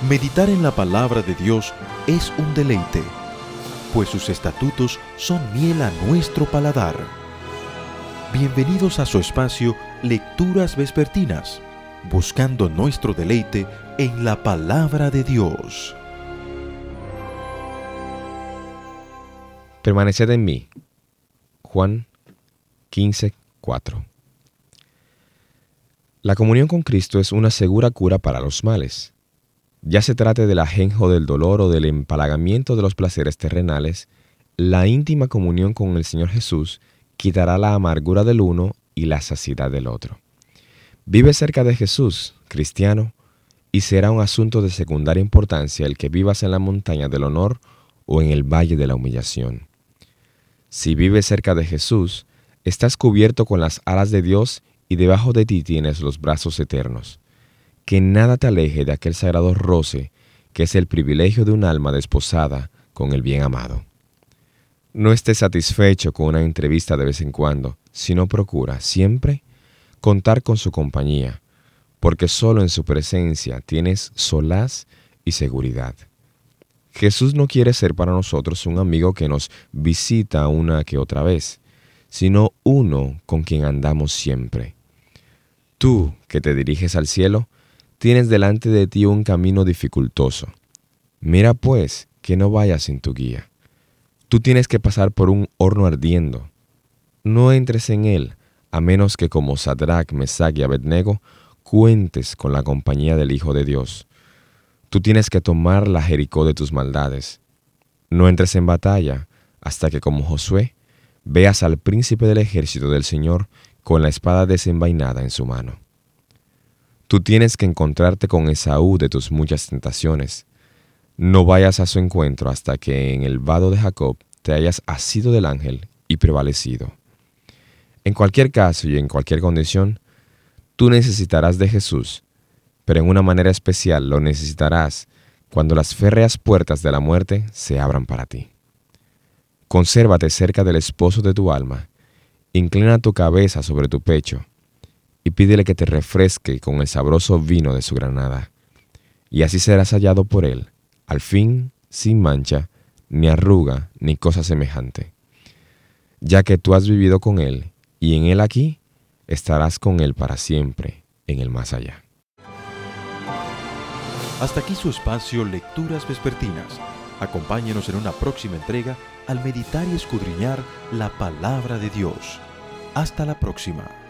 Meditar en la palabra de Dios es un deleite, pues sus estatutos son miel a nuestro paladar. Bienvenidos a su espacio Lecturas Vespertinas, buscando nuestro deleite en la palabra de Dios. Permaneced en mí. Juan 15:4. La comunión con Cristo es una segura cura para los males. Ya se trate del ajenjo del dolor o del empalagamiento de los placeres terrenales, la íntima comunión con el Señor Jesús quitará la amargura del uno y la saciedad del otro. Vive cerca de Jesús, cristiano, y será un asunto de secundaria importancia el que vivas en la montaña del honor o en el valle de la humillación. Si vives cerca de Jesús, estás cubierto con las alas de Dios y debajo de ti tienes los brazos eternos. Que nada te aleje de aquel sagrado roce que es el privilegio de un alma desposada con el bien amado. No estés satisfecho con una entrevista de vez en cuando, sino procura siempre contar con su compañía, porque solo en su presencia tienes solaz y seguridad. Jesús no quiere ser para nosotros un amigo que nos visita una que otra vez, sino uno con quien andamos siempre. Tú, que te diriges al cielo, tienes delante de ti un camino dificultoso. Mira pues que no vayas sin tu guía. Tú tienes que pasar por un horno ardiendo. No entres en él, a menos que como Sadrach, Mesach y Abednego, cuentes con la compañía del Hijo de Dios. Tú tienes que tomar la Jericó de tus maldades. No entres en batalla hasta que, como Josué, veas al príncipe del ejército del Señor con la espada desenvainada en su mano. Tú tienes que encontrarte con Esaú de tus muchas tentaciones. No vayas a su encuentro hasta que en el vado de Jacob te hayas asido del ángel y prevalecido. En cualquier caso y en cualquier condición, tú necesitarás de Jesús, pero en una manera especial lo necesitarás cuando las férreas puertas de la muerte se abran para ti. Consérvate cerca del esposo de tu alma, inclina tu cabeza sobre tu pecho, y pídele que te refresque con el sabroso vino de su granada, y así serás hallado por él, al fin sin mancha, ni arruga, ni cosa semejante. Ya que tú has vivido con él, y en él aquí, estarás con él para siempre, en el más allá. Hasta aquí su espacio Lecturas Vespertinas. Acompáñenos en una próxima entrega al meditar y escudriñar la palabra de Dios. Hasta la próxima.